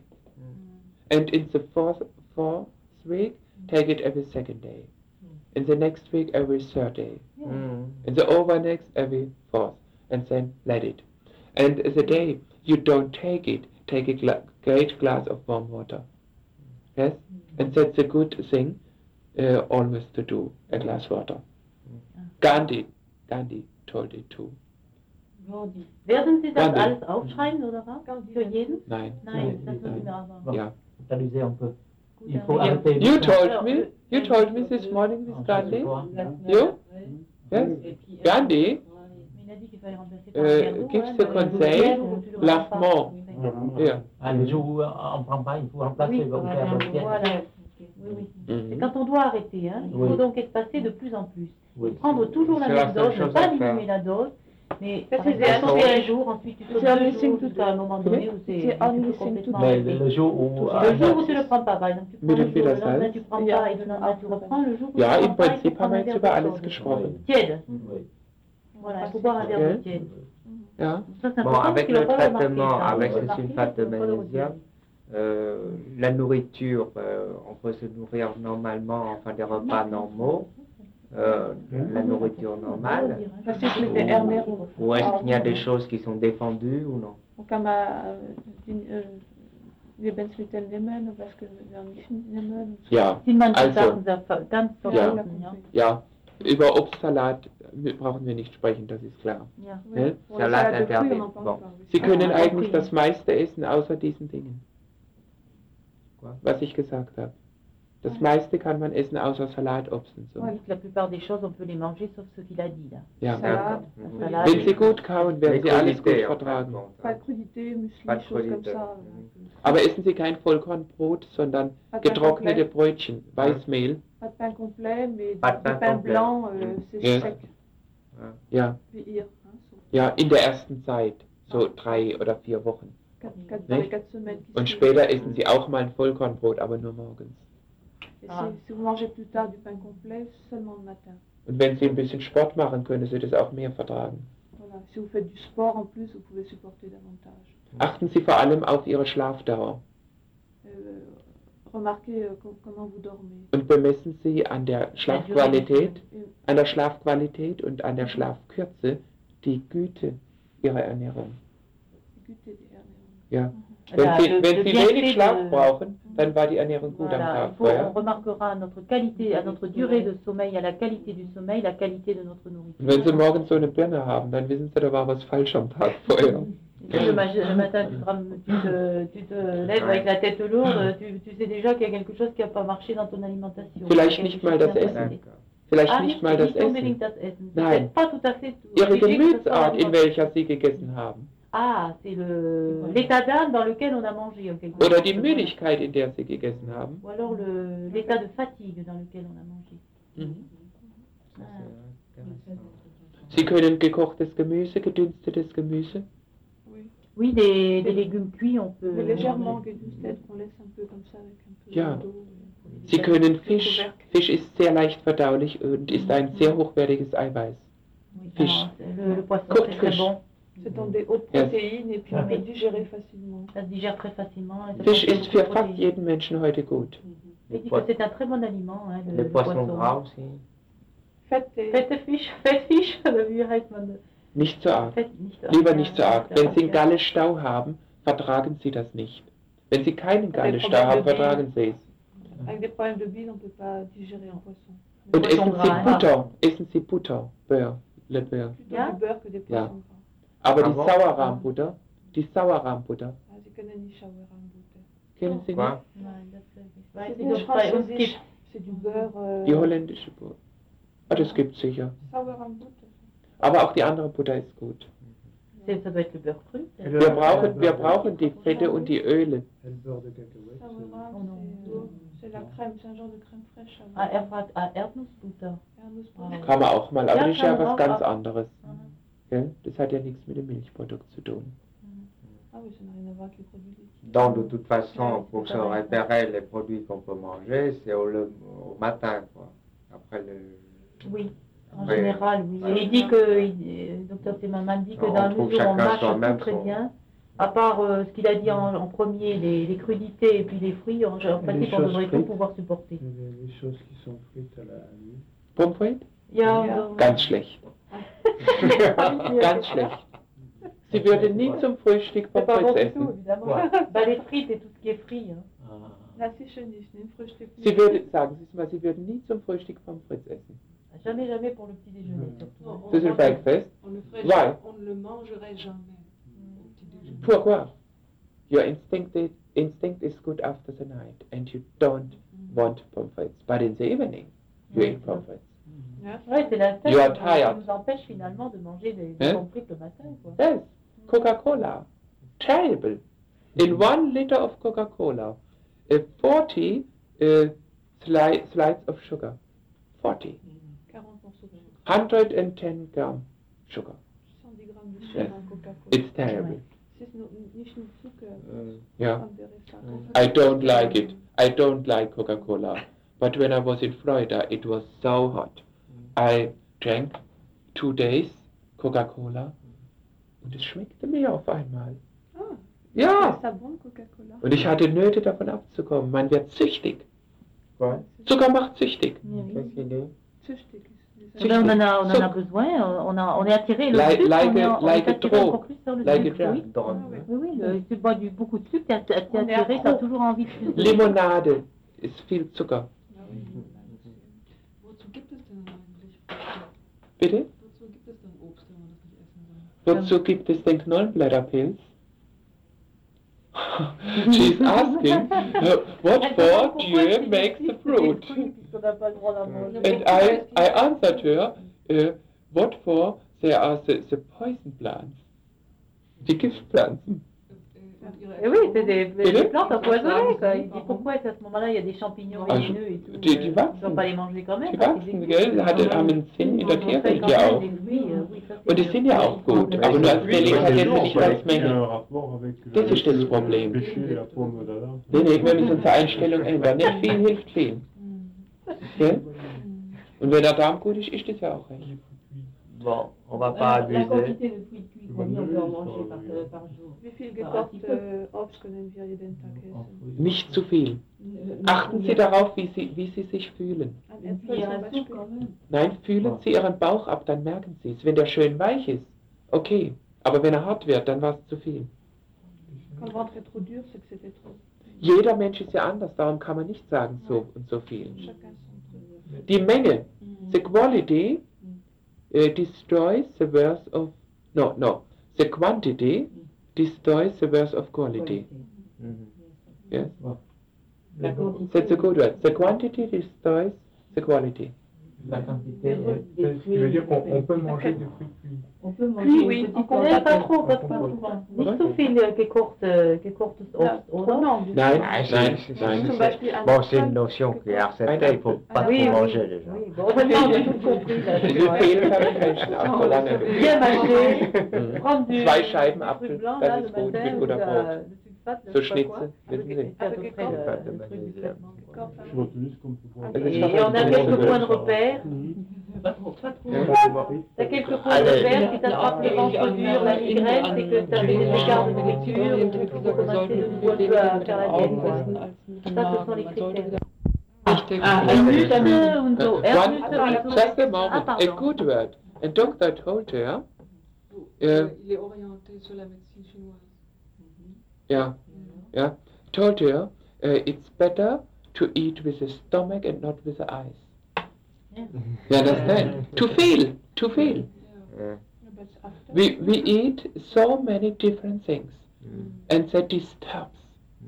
And in the fourth, fourth week, take it every second day. In the next week, every third day. Mhm. In the over next, every fourth. And then let it. And the day you don't take it, take a gla- great glass of warm water. Yes? And that's a good thing uh, always to do, a glass water. Gandhi, Gandhi told it too. Werden Sie das Gandhi. alles aufschreiben, oder was? Für jeden? Nein. Nein, das müssen wir aber. Ja. Traduisez un peu. Gut, Il dann- faut arrêter. You told Alors, me, euh, you told me this morning Ah, with je sais Gandhi. pas. You? Yes? Gandhi Il a dit qu'il fallait remplacer par Euh, un verre d'eau, gives hein, the dans les conseil, bouteilles, ou tu le lave remplaces. more. Oui, Yeah. Ah, les jours où on ne prend pas, il faut remplacer. Oui, il va vous faire voilà, bloquer. voilà. Oui, oui. Mhm. C'est quand on doit arrêter, hein. Il faut Oui. donc espacer de plus en plus. Oui. Prendre toujours la C'est la même seule dose, ne chose pas à diminuer faire. la dose, mais Ça, par c'est exemple, des- sauter un jour, ensuite tu sautes C'est un deux missing jours, to jusqu'à un moment donné où c'est C'est tu un peux missing complètement to Mais arrêter. le, le jour où. Le ah, jour où tu ne le prends pas, par exemple, tu prends Mit le dem jour, le Widersalz. lendemain tu prends Ja, pas, et le lendemain tu reprends, le jour où Ja, tu im prends pas, il faut Prinzip haben prendre wir un jetzt verre über d'eau alles chaude. gesprochen. Tiède, Oui. voilà, il faut boire un verre Ok. d'eau tiède. Ja. Ça, c'est Bon, important, avec tu vas le pas remarquer, traitement, ça, avec tu ce vas remarquer, sulfate de tu vas pas le magnésium, redire. euh, la nourriture, euh, on peut se nourrir normalement, enfin des repas normaux, euh, la nourriture normale, Was ist mit der Ernährung? ou est-ce qu'il y a des choses qui sont défendues ou non? Und kann man äh, die äh, Lebensmittel nehmen, was können wir nicht nehmen? Ja, Die manche Also, Sachen sehr ver- ganz Ja. verboten, ja. ja. Über Obstsalat brauchen wir nicht sprechen, das ist klar. Ja. Ne? Pour Ça la l'a salade de fruits, interdit. on en parle Bon. pas. oui. Sie können Ah, eigentlich okay. das meiste essen, außer diesen Dingen, Quoi? was ich gesagt habe. Das meiste kann man essen, außer Salat, Obst und so. La plupart des choses, on peut les manger, sauf ce qu'il a dit là. Ja. Salade, Mhm. on peut Salade. Wenn Sie gut kauen, werden Sie alles gut Crudité, en fin de vertragen. compte, Pas hein. de crudité, muesli, Pas de choses comme crudité. ça. Mhm. Aber essen Sie kein Vollkornbrot, sondern Pas de pain getrocknete complet, Brötchen, Weißmehl. pas de pain complet, mais Pas de du pain pain complet. blanc, euh, Mhm. c'est Yes. sec. Ja, Cuire, hein, so. ja, in der ersten Zeit, so drei oder vier Wochen. Quatre, quatre, Ne? dans les quatre semaines qui Und suivent. später essen Sie auch mal ein Vollkornbrot, aber nur morgens. Et Ah. si, si vous mangez plus tard du pain complet, seulement le matin. Und wenn Sie ein bisschen Sport machen, können Sie das auch mehr vertragen. Voilà. Si vous faites du sport en plus, vous pouvez supporter davantage. Achten Sie vor allem auf Ihre Schlafdauer Euh, remarquez euh, com- comment vous dormez. und bemessen Sie an der Schlafqualität, Et an der Schlafqualität und an der Schlafkürze die Güte Ihrer Ernährung. goûtez des Ernährung. Ja. La- Wenn Sie, le- wenn le Sie bienfait wenig Schlaf de- brauchen, dann war die Ernährung gut am Voilà, Tag il faut, on vorher. remarquera à notre qualité, à notre durée de sommeil, à la qualité du sommeil, la qualité de notre nourriture. Und wenn Sie morgens so eine Birne haben, dann wissen Sie, da war was falsch am Tag vorher. Et le, ma- le matin, tu te, ram- tu te, tu te lèves avec la tête lourde, tu, tu sais déjà qu'il y a quelque chose qui n'a pas marché dans ton alimentation. Vielleicht Quelque nicht chose mal qui das n'a pas Essen. été- D'accord. Vielleicht Ah, nicht nicht, mal das nicht unbedingt Essen. das Essen. Nein. Peut-être pas tout à fait tout. Ihre obligé que ce soit Gemütsart, in l'alimentation. welcher Sie gegessen haben. Ah, c'est le l'état d'âme dans lequel on a mangé. en quelque Oder sorte. die Müdigkeit, in der Sie gegessen haben. Ou alors le- l'état de fatigue dans lequel on a mangé. Mhm. Ça, c'est intéressant. Sie können gekochtes Gemüse, gedünstetes Gemüse. Oui. Oui, des, des légumes cuits, on peut. Mais légèrement, gedünstet, qu'on laisse un peu comme ça avec un peu Ja. d'eau. Sie können Fisch. Fisch ist sehr leicht verdaulich und ist ein sehr hochwertiges Eiweiß. Oui, Fish. alors, le, le poisson, Cooked c'est très fish. bon. C'est dans des hautes Yes. protéines et puis on peut le digérer facilement. Ça se digère très facilement. et ça Fisch contient ist beaucoup für de fast protéines. jeden Menschen heute gut. Il dit que c'est un très bon aliment, hein, le, Les le poissons poisson. gras aussi. Faites et Fette Fisch, Fette Fisch, wie heißt man? Nicht so arg. Fett, nicht so Lieber arg, nicht ja, so arg. ja, Wenn Sie einen ja. Gallestau haben, vertragen Sie das nicht. Wenn Sie keinen Avec Gallestau problème haben, de bile. vertragen Sie es. avec des problèmes de bile, on ne peut pas digérer un poisson. Und Poisson essen Sie gras, Butter. Essen Sie Butter. Beurre. Le Beurre. Plutôt Ja? du beurre que des Ja. poissons gras. Aber Ah die bon? Sauerrahmbutter, die Sauerrahmbutter, Ah, Sie können nicht Schauerrahmbutter. kennen Sie nicht? Quoi? Nein, das weiß ich. C'est Weiß des ich, ob es bei uns französisch. gibt. C'est du beurre. Euh, Die holländische Butter. Ah, das gibt's sicher. Sauerrahmbutter. Aber auch die andere Butter ist gut. C'est- Ça doit être le beurre cru. peut-être. Wir brauchen, wir brauchen die Fette und die Öle. Et le beurre de cacahuète. Sauerrahm, Oh non. c'est, euh, c'est la crème, c'est un genre de crème fraîche. Ah, Erdnuss- ah, Erdnussbutter. Erdnussbutter. Kann man auch mal, aber Ja, das ist ja kann man was auch, ganz aber- anderes. Gell? Das hat ja nichts mit dem Milchprodukt zu tun. Ah oui, ça n'a rien à voir avec les produits laitiers. Donc, de toute façon, Ouais, pour c'est se pareil. repérer les produits qu'on peut manger, c'est au, le- au matin, quoi. Après le... Oui, en Ouais. général, oui. Et il dit que, il- le docteur Zimmermann dit que On dans la trouve mesure où on chacun mâche soi-même tout très son- bien, à part euh, ce qu'il a dit en, en premier, les, les crudités et puis les fruits, en, en les principe on choses devrait tout frites. pouvoir supporter. Les, les choses qui sont frites à la nuit. Pommes frites? Ja, Ja. so- Ganz schlecht. Ganz schlecht. Sie würde nie zum Frühstück C'est Pommes pas bon frites du tout, essen. évidemment. Bah, les frites et tout ce qui est frit. Hein. Ah. La Fische nicht, ne? Frühstück Sie nicht. würde, sagen Sie es mal, sie würde nie zum Frühstück Pommes frites essen. Jamais, jamais pour le petit déjeuner, Mm. surtout. Non, on, Das ist on- Breakfast. on le ferait Ouais. jamais- on ne le mangerait jamais au petit déjeuner. Pourquoi? Your instinct is, instinct is good after the night and you don't want pommes frites. But in the evening, you eat pommes frites. Ja. Ouais, c'est la You are qui tired. nous empêche finalement de manger des, des Hein? pommes frites le matin. Quoi. Yes, Coca-Cola. Terrible. In one liter of Coca-Cola, uh, forty uh, sli- slides of sugar. forty. quarante morceaux de sucre. one hundred ten gram sugar. cent dix grammes de sucre Yes. dans Coca-Cola. It's terrible. Es ist nur, nicht nur Zucker, Euh, Yeah. andere Sachen. I don't like it. I don't like Coca-Cola. But when I was in Florida, it was so hot. I drank two days Coca-Cola und es schmeckte mir auf einmal. Ah, Ja! ist das bon, Coca-Cola? Und ich hatte Nöte davon abzukommen. Man wird süchtig. quoi? Zucker macht süchtig. Qu'est-ce qu'il dit? Süchtig ist Eh dieser- ben, on en a, on en a Sucre. besoin, on, a, on est attiré, le Like- sucre, like on est, a- on like est a attiré drug. encore plus sur le Like a sucre, drug. oui. Drogue. Ah ouais. Oui, oui, le, tu bois du, beaucoup de sucre, t'es t'es On est attiré, t'as accro. toujours envie de plus de sucre. Limonade ist viel Zucker. Ja, oui. Wozu gibt es denn eigentlich Bitte? Wozu gibt es dann Obst, wenn man das nicht essen soll? Wozu gibt es den Knollenblätterpilz? She's asking, uh, what for Dieu makes the fruit? And I, I answered her, uh, what for there are the, the poison plants, die Giftpflanzen. Und ihre Et oui, c'est des, des Bitte? plantes empoisonnées, quoi. Il dit pourquoi est-ce à ce moment-là il y a des champignons Also, vénéneux et tout. die, die euh, wachsen. ils ne doivent pas les manger quand même. Die parce wachsen, qu'ils gell? existent. Hat den armen Sinn in der Tierwelt ja auch. Und die sind ja auch gut, aber nur als Delikatesse nicht als Il y a Menge. un rapport avec Das le, ist das le Problem. péché et la pomme d'Adam. Nee, nee, wir müssen unsere Einstellung ändern. Nicht viel hilft viel. Gell? Und wenn der Darm gut ist, ist das ja auch recht. Bon, on va pas La abuser. quantité de fruits cuits qu'on dit on peut en manger par, euh, par jour. Wie viel gekochte Obst können wir jeden Tag essen? Nicht zu viel. Achten Sie darauf, wie Sie, wie Sie sich fühlen. Ein Une Äpfel cuillère zum à soupe Beispiel. quand même. Nein, fühlen Sie Ihren Bauch ab, dann merken Sie es. Wenn der schön weich ist, okay. Aber wenn er hart wird, dann war es zu viel. Quand le ventre est trop dur, c'est que c'était trop. Jeder Mensch ist ja anders, darum kann man nicht sagen so und so viel. Chacun son truc. Die Menge, the quality uh, destroys the worth of, no, no, the quantity destroys the worth of quality. Mhm. Yes? La quantité. That's a good word. The quantity destroys the quality. La quantité Des est... fruits- Tu veux dire qu'on on peut manger du fruit cuit? On peut manger Oui, une oui, petite on connaît Nee, pas quantité. trop, pas trop souvent. Nicht so viel äh, gekochte, gekochtes Ja, Obst, oder? non. Nein, Ah, c'est- nein, c'est- nein. Zum Beispiel ein Bon, c'est une Apfel. notion qui est acceptée, il ne faut pas Ah, tout oui, oui. manger déjà. Oui, bon, heureusement, on a tout compris. Là, Wie c'est viel vrai. fehlen können Menschen auch so lange. Bien mâcher, Mhm. prendre du, Zwei Scheiben du Apfel, truc blanc, das là, ist le gut, matin, mit ou guter de la- Brot. de sulfate, So je sais pas quoi. Schnitzel, wissen Sie. C'est à peu Avec près des le, corps. le truc du traitement. quoi. Corps, Je m'autorise comme pouvoir. Das ist Et doch on a ein quelques Brot. points de repère. Pas trop, pas trop. Ja. T'as quelques points de Allez. repère, si t'as frappé le ventre dur, la migraine, c'est que t'as des écarts de lecture, ou qu'il faut commencer de nouveau un peu à faire la diète, quoi. Ça, ce sont les critères. Ah, Ernüsse und so. One, Ernüsse und so. just a Ah, moment, a pardon. good word. A doctor told her, Euh, il est orienté sur la médecine chinoise. yeah, yeah, told her uh, it's better to eat with the stomach and not with the eyes. You understand? To feel, to feel. Yeah. But after, We, we eat so many different things, Mm. and that disturbs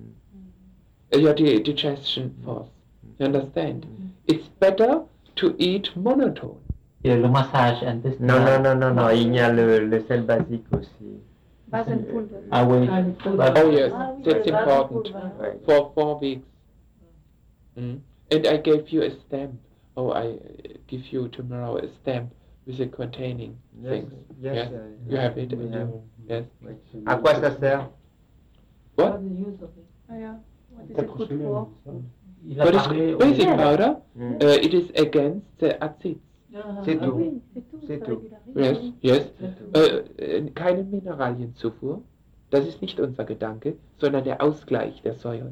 uh, your di- digestion force. You understand? It's better to eat monotone. Il y a le massage intestinal. Non, non, non, non, non, il y a le, le sel basique aussi. Basenpulver. Ah oui. Ah, le poudre. Bah, Oh yes, Ah oui, that's le important. basenpulver. Ouais. For four weeks. Mm. And I gave you a stamp. Oh, I uh, give you tomorrow a stamp with it containing Yes, things. yes, Yes, uh, you have it. we and have. you- Yes. Oui. À quoi ça sert? What? What the use of it? Ah ja, what is it Quatre good semaines, for? ça. Il a What parlé is au- basic powder? Mm. Uh, it is against the acids. Ah, C'est ah tout. oui. C'est tout, C'est ça tout. régularise. Yes, yes. C'est tout. Äh, äh, keine Mineralienzufuhr. Das ist nicht unser Gedanke, sondern der Ausgleich der Säure.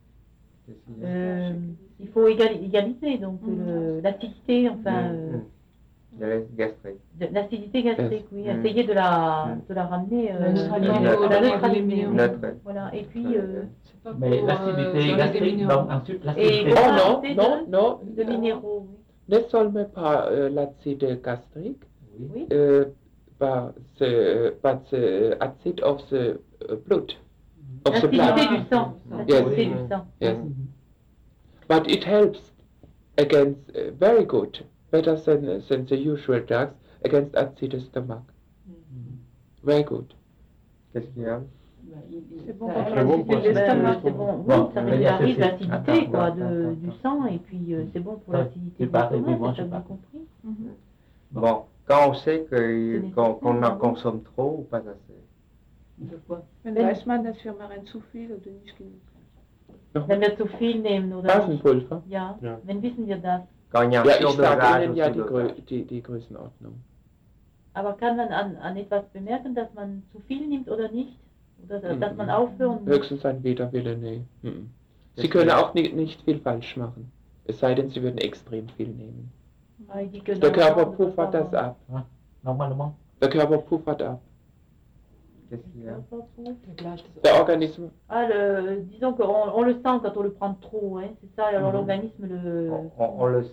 Euh, il faut égali- égaliser donc le- l'acidité, enfin euh, De la gastrique. de- l'acidité gastrique, oui, Mm. essayer de la, de la ramener, euh, La neutralité. la La neutralité. Neutre. Voilà, et puis euh, C'est pas Mais pour, l'acidité euh, donner des gastrique, minéraux. donc ensuite Et l'acidité. bon. Oh non, Quantité non, de- non. de minéraux. Oui. Ne soll pas euh, l'acide gastrique, Oui. Oui. euh, but the, but the acid of the uh, blood, of the L'acidité blood. du sang. Yes. L'acidité du sang. Yes. But it helps against, uh, very good, better than, than the usual drugs, against acid stomach. Very good. Qu'est-ce qu'il y a? Bah, il- il- C'est bon ça pour aide. Très bon l'acidité pour de la l'estomac. Ben, c'est bon, oui, Bon, ça mais il y a régularise ceci. l'acidité Attends, quoi, attends, de, attends, du attends. sang et puis euh, c'est bon pour Ouais, l'acidité c'est du pareil, stomac, mais moi, c'est je sais bien pas. compris. Bon, quand on sait que, C'est qu'on, qu'on en nécessaire, consomme trop ou pas assez? De quoi? Wenn weiß man, dass wir machen zu viel oder nicht genug? Wenn wir zu viel nehmen oder nicht. Basenpulver. Ja, Ja. wenn wissen wir das. Quand il y a un Ja, ich sage surdosage Ihnen ja aussi die, Grö dosage. die, die Größenordnung. Aber kann man an, an etwas bemerken, dass man zu viel nimmt oder nicht? Oder dass, dass man Mhm. aufhören muss? Höchstens ein Widerwille, nee. Mhm. Sie Das können wäre- auch nicht, nicht viel falsch machen. Es sei denn, Sie würden extrem viel nehmen. Ah, il dit que Der non, Körper on ne peut puffert pas das ab. Normalement. Der Körper puffert ab. Qu'est-ce qu'il y a? Der gleicht es Der aus. Organismus, Ah, le, disons qu'on on le sent quand on le prend trop, hein, c'est ça, alors Mhm. l'organisme le... On, on- on le sent.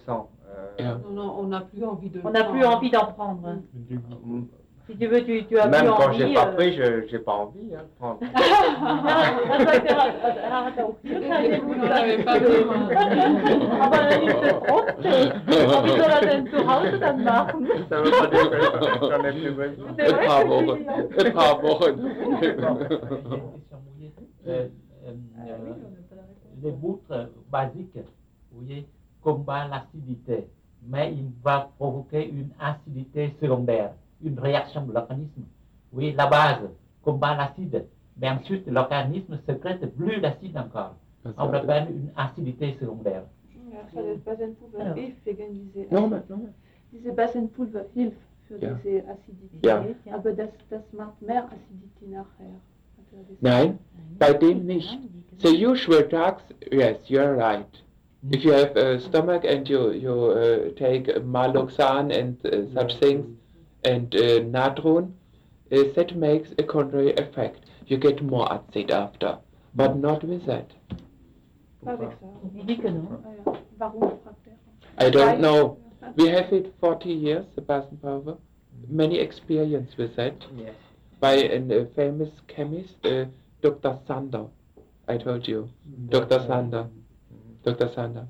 Euh, Ja. Non, non, on n'a plus envie de On n'a plus envie d'en prendre. hein. mm, Si tu veux, tu, tu as Même plus quand envie. j'ai pas euh, pris, je j'ai pas envie hein, de prendre. Ah, das heißt, er, er hat auch hier keine Vous n'en avez pas besoin. Aber wenn ich das trotzdem, wie soll er denn zu Hause dann machen? Ça veut pas dire que j'en ai plus besoin. C'est Ein vrai paar que Wochen. c'est Ein paar Wochen. J'ai une question mouillée. Euh, euh, euh, les boutres basiques, vous voyez, combattent l'acidité, mais il va provoquer une acidité secondaire, une réaction de l'organisme. Oui, la base combat l'acide, mais ensuite l'organisme sécrète plus d'acide encore. On appelle une acidité secondaire. Ja, das Basenpulver Alors. hilft gegen diese, Nochmal, nochmal. diese Basenpulver hilft für Ja. diese Acidität, Ja. aber das, das macht mehr Acidität nachher. Also das- Nein, bei dem nicht. The usual drugs, yes, you're right. If you have a stomach and you, you uh, take Maloxan and uh, such things, and uh, Natron, uh, that makes a contrary effect. You get more acid after, but not with that. Pas avec ça. Il dit que non. Ah ja. Warum, fragt er. I don't know. We have it forty years, the Basenpulver. Many experience with that. Yes. By a uh, famous chemist, uh, Doctor Sander. I told you. Doctor Sander. Doctor Sander.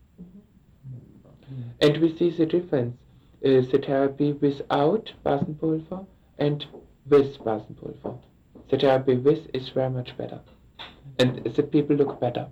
And we see the difference. Uh, the therapy without Basenpulver and with Basenpulver. The therapy with is very much better. And the people look better.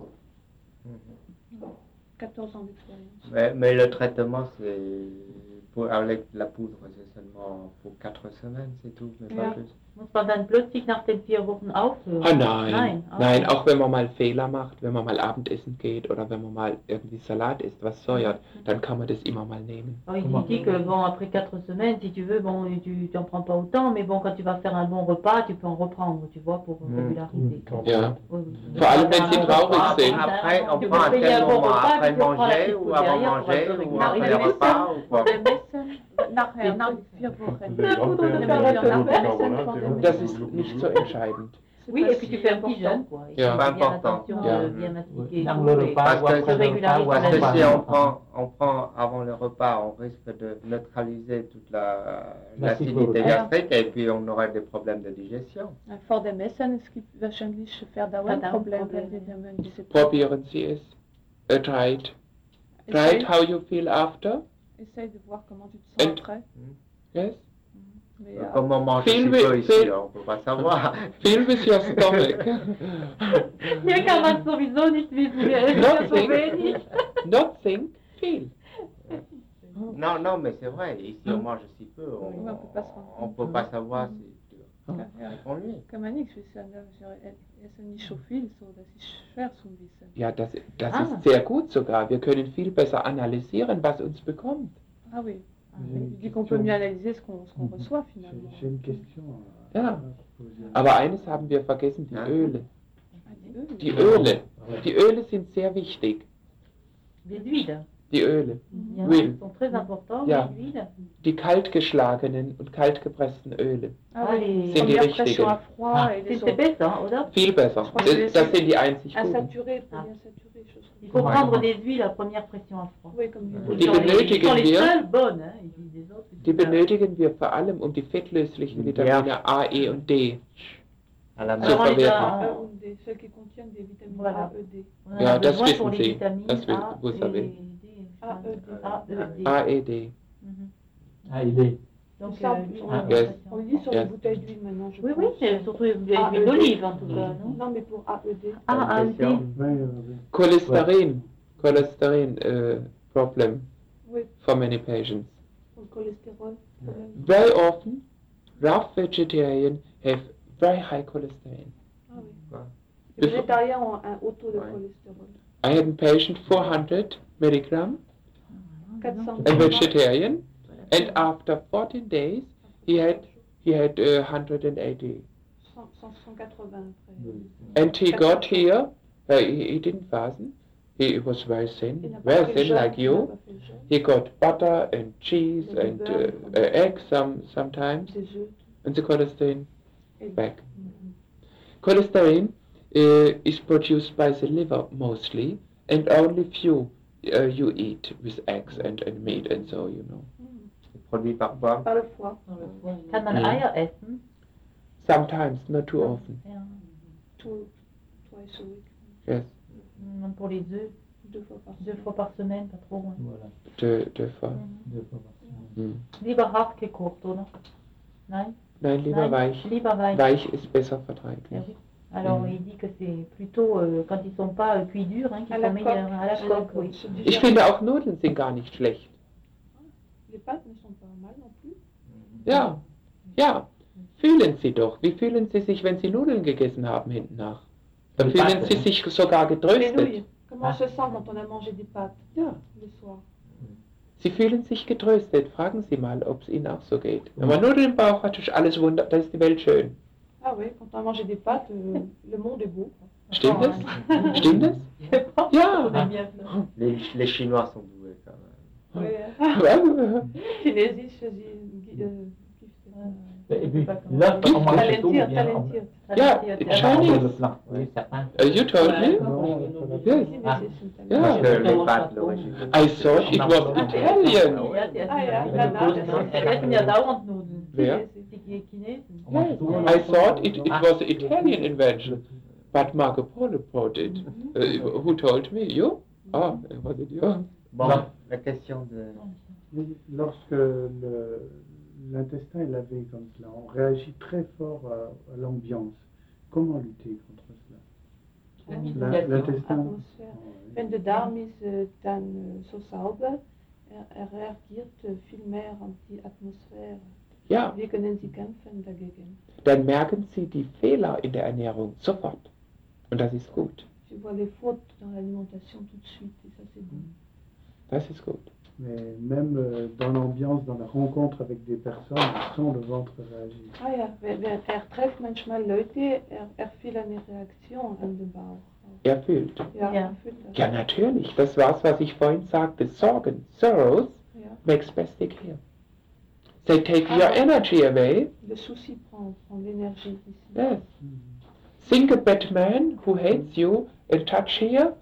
quatorze ans d'expérience. Mais, mais le traitement, c'est pour, avec la poudre, c'est seulement pour quatre semaines, c'est tout, mais pas Ja. plus. Muss man dann plötzlich nach den vier Wochen aufhören? Ah nein, Nein, nein, auch auch wenn man mal Fehler macht, wenn man mal Abendessen geht oder wenn man mal irgendwie Salat isst, was säuert, dann kann man das immer mal nehmen. Alors, il dit que bon, après quatre semaines, si tu veux, bon, tu t'en prends pas autant, mais bon, quand tu vas faire un bon repas, tu peux en reprendre, tu vois, pour Mm. régulariser. Ja. Oui, oui. Vor allem, wenn sie Un traurig repas, sind. Après, on Tu prend à peux payer quel un bon moment? repas, Après puis tu prends la manger petite ou pause avant derrière pour manger un peu ou après le régulariser. repas ou quoi? Der Messen, nachher, nach vier Wochen. Der Poudre de Grand-Père, carbonate. der Carbonate, Das Das der ist Carbonate. nicht so entscheidend. Oui, et puis tu fais un petit jeûne, quoi. Et Ja. tu Pas fais bien important. attention Ja. de bien mastiquer. Dans le repas Parce ou que- après le repas ou Parce après que le si on repas. prend, on prend avant le repas, on risque de neutraliser toute la, l'acidité L'acidité. gastrique et puis on aurait des problèmes de digestion. Vor dem Messen, es gibt wahrscheinlich Verdauungsprobleme, Verdauungsprobleme. wenn man diese Probieren Sie es. Uh, try it. Try it how you feel after. Essaye de voir comment tu te sens And- après. Yes. Mais, euh, Comme on mange Feel si with- peu ici, feel- on ne peut pas savoir. Feel with your stomach. Hier kann man sowieso nicht wissen, wer ist ja so Nothing. wenig. Not think, feel. Non, non, mais c'est vrai, ici on mange si peu, on Oui, on peut pas se rendre on compte. peut pas savoir si Ah. ja, on lui. kann man nichts wissen. Es ist nicht so viel, so, das ist schwer zu wissen. Ja, das, das Ah. ist sehr gut sogar. Wir können viel besser analysieren, was uns bekommt. Ah oui. J'ai une Il dit qu'on peut question. mieux analyser ce qu'on ce qu'on reçoit finalement. J'ai une question. à- Ja. à poser. Aber eines haben wir vergessen, die Ja. Öle. Ah, die Öle. Die Öle. Die Öle sind sehr wichtig. Les huiles. Die Öle. Il y en a Oui. qui sont très importants, Ja. les huiles. Die kaltgeschlagenen und kaltgepressten Öle. Ah Ah, oui. les- Sind die Première pression richtigen. à froid Ah. et les C'est c'est autres. bête, hein, oder? Viel besser. crois que Das, c'est- das sind die einzig guten. Insaturé, Ah. polyinsaturé, chose Il comme faut Ouais. prendre des huiles à première pression à froid. ça. Oui, comme Die du Ce sont les- benötigen ce sont les wir. seules bonnes, hein. Il dit des autres, Die c'est pas- benötigen wir vor allem, um die fettlöslichen Vitamine A, E und D. À la So Alors, on les verwerten. a- A ou D, celles qui contiennent des vitamines Voilà. A, E, D. on en Ja, a das besoin pour wissen les Sie. vitamines Das will- A vous et savez. D, je A, pense. E, D. A, E, D. A, E, D. Mhm. Ah, il est. Donc, Ça, euh, on- huile on- à Yes. pression. On le lit sur Yes. les bouteilles d'huile maintenant, je Oui, pense. oui, c'est surtout l'huile A, E, D. d'olive en tout cas, non? Non, mais pour A, E, D. Ah, un D. Pression. Ouais, euh, ouais. Cholesterin. Cholesterin uh, problem Oui, for many patients. pour le cholestérol. Very often, rough vegetarians have very high cholesterol. Ah oui. Ouais. Les végétariens ont un haut taux de Ouais. cholestérol. I had a patient four hundred milligram, quatre cents a vegetarian, and after fourteen days, he had he had uh, one hundred eighty. cent, cent, cent quatre-vingts après. And he got here. Uh, he, he didn't fasten. He was very thin, Il n'a pas very fait le thin jeûne, like il n'a you. pas fait le jeûne. He got butter and cheese Et du and uh, beurre. uh, eggs some sometimes, Des œufs. and the cholesterol Et- back. Cholesterol uh, is produced by the liver mostly, and only few uh, you eat with eggs and, and meat and so, you know. C'est produit par quoi? Par le foie. Kann man Mhm. Eier essen? Sometimes, not too often. Ja. Tout, twice a week. Yes, Mm, Pour les œufs, Deux fois par deux fois par semaine, pas trop. hein. Voilà, deux, deux fois. Mhm. deux fois par semaine. Hm. Lieber hart gekocht, oder? Nein? Nein, lieber Nein, weich. Lieber weich. Weich ist besser verträglich. Ah oui. Alors Mhm. il dit que c'est plutôt euh, quand ils sont pas euh, cuits durs, hein, qu'ils À sont la meilleurs. coque. À la coque, oui. Se Ich digère. finde auch Nudeln sind gar nicht schlecht. Les pâtes ne sont pas mal non plus. Ja, ja. Fühlen Sie doch. Wie fühlen Sie sich, wenn Sie Nudeln gegessen haben hinten nach? Dann Die fühlen Pâtes, Sie ne? sich sogar Les getröstet. nouilles. Comment Ah. on se sent quand on a mangé des pâtes Ja. le soir? Sie fühlen sich getröstet. Fragen Sie mal, ob es Ihnen auch so geht. Wenn man Nudeln im Bauch hat, ist alles wunder, da ist die Welt schön. Ah oui, quand on a mangé des pâtes, euh, le monde est beau. Stimmt Oh, es? Stimmt es? Ja. On aime bien ça. Les, les Chinois sont doués quand même. Oui. Ja. Chinesische, die, äh, Et puis, Pas comment- l'œuf, on mange tout, talentiert, bien, on- talentiert. Ja, Talentiert, it's ja. on mange Chinese. le plat. Oui, certains. Uh, you told me? Yes. Ah. Chinesischen Ja. Parce talentiert. que les pâtes, l'origine. I thought it was Italian. Ja, die Ah ja, essen- Nana, die das essen ja dauernd Nudeln. Wer? Die Chinesen. On mange Yes. tout. I thought it, it was an Italian invention, but Marco Polo brought it. Uh, who told me? You? Ah, was it you? Bon, Non. la question de... Mais lorsque le- l'intestin est lavé comme cela, on réagit très fort à, à l'ambiance. Comment lutter contre cela? La- L'intestin. Atmosphäre. Oh, Wenn der Darm ist äh, dann äh, so sauber, er, er reagiert äh, viel mehr auf die Atmosphäre. Ja, Wir können sie kämpfen dagegen. dann merken Sie die Fehler in der Ernährung sofort. Und das ist gut. Tu vois les fautes dans l'alimentation tout de suite et ça c'est bon. Das ist gut. Mais même euh, dans l'ambiance, dans la rencontre avec des personnes, on sent le ventre réagir. Ah ja, wer, wer, er trifft manchmal Leute, er, er fühlt eine Reaktion an den Bauch. Erfüllt. Ja, Ja. er fühlt das. Ja, natürlich. Das war's, was ich vorhin sagte. Sorgen, sorrows, Ja. make spastic here. They take your energy away. Le souci prend, prend l'énergie ici. Yes. Think a bad man who hates you and touch here,